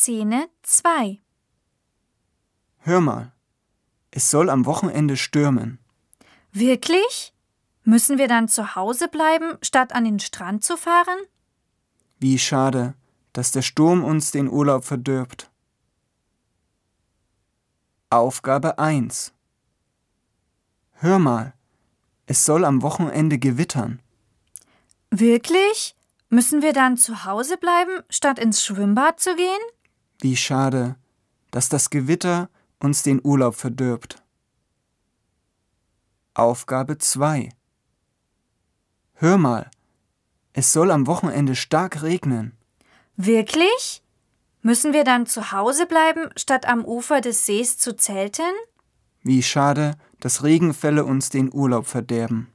Szene 2. Hör mal, es soll am Wochenende stürmen. Wirklich? Müssen wir dann zu Hause bleiben, statt an den Strand zu fahren? Wie schade, dass der Sturm uns den Urlaub verdirbt. Aufgabe 1. Hör mal, es soll am Wochenende gewittern. Wirklich? Müssen wir dann zu Hause bleiben, statt ins Schwimmbad zu gehen? Wie schade, dass das Gewitter uns den Urlaub verdirbt. Aufgabe 2. Hör mal, es soll am Wochenende stark regnen. Wirklich? Müssen wir dann zu Hause bleiben, statt am Ufer des Sees zu zelten? Wie schade, dass Regenfälle uns den Urlaub verderben.